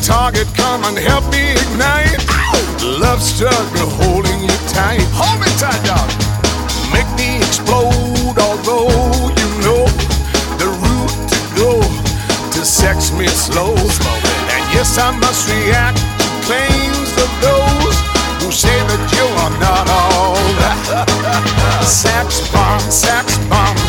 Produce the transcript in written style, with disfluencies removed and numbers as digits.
target, come and help me ignite. Love struggle holding you tight. Hold me tight, dog. Make me explode, although you know the route to go to sex me slow. And yes, I must react to claims of those who say that you are not all that. Sax bomb,